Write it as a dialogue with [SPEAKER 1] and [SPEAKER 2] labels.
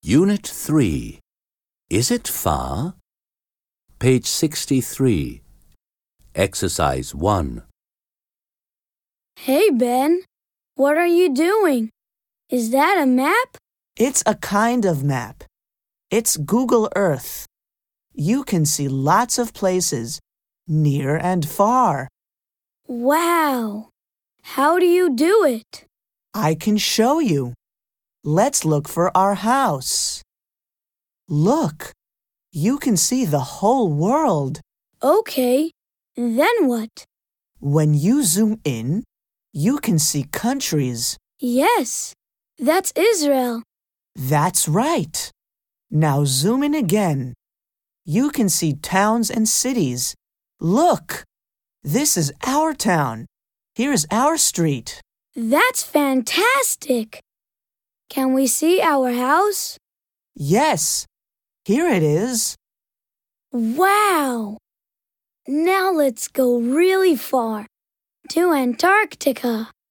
[SPEAKER 1] Unit 3. Is it far? Page 63. Exercise 1.
[SPEAKER 2] Hey, Ben. What are you doing? Is that a map?
[SPEAKER 3] It's a kind of map. It's Google Earth. You can see lots of places, near and far.
[SPEAKER 2] Wow. How do you do it?
[SPEAKER 3] I can show you. Let's look for our house. Look, you can see the whole world.
[SPEAKER 2] Okay. Then what?
[SPEAKER 3] When you zoom in, you can see countries.
[SPEAKER 2] Yes, that's Israel.
[SPEAKER 3] That's right. Now zoom in again. You can see towns and cities. Look, this is our town. Here's our street.
[SPEAKER 2] That's fantastic. Can we see our house?
[SPEAKER 3] Yes, here it is.
[SPEAKER 2] Wow. Now let's go really far to Antarctica.